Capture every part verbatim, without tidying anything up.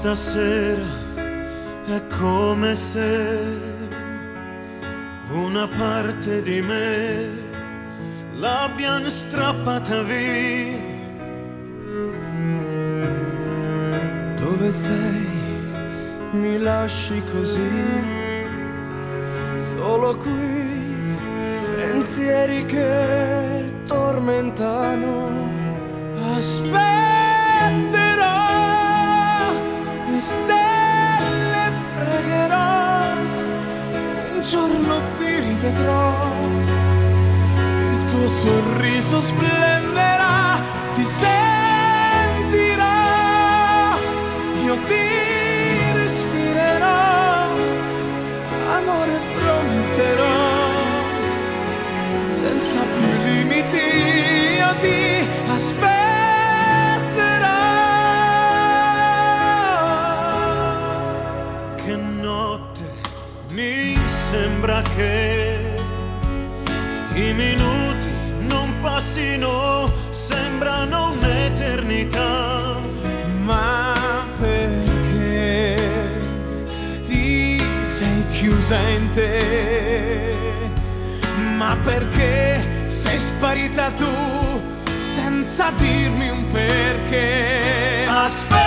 stasera è come se una parte di me l'abbiano strappata via. Dove sei? Mi lasci così, solo qui, pensieri che tormentano. Aspetterò le stelle, pregherò, un giorno ti rivedrò, il tuo sorriso splenderà, ti sentirò, io ti respirerò, amore prometterò, senza più limiti io ti aspetterò. Che notte, mi sembra che i minuti non passino, sembrano un'eternità. Ma perché ti sei chiusa in te? Ma perché sei sparita tu senza dirmi un perché? Aspetterò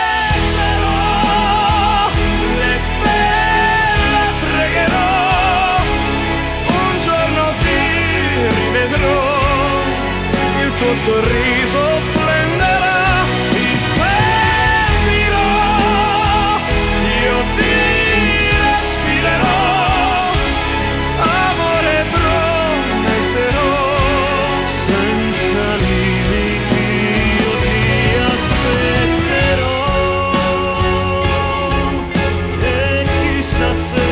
le stelle, pregherò, un giorno ti rivedrò, il tuo sorriso splenderà, ti sentirò, io ti respirerò, amore prometterò, senza limiti io ti aspetterò. E chissà se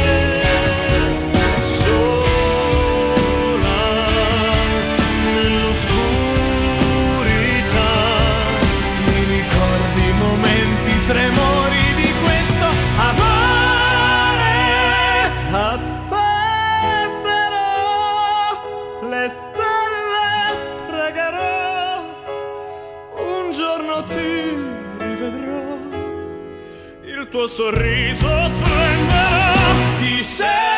sola nell'oscurità ti ricordi i momenti tremori di questo amore. Aspetterò le stelle, pregherò, un giorno ti rivedrò, il tuo sorriso splenderà, ti sei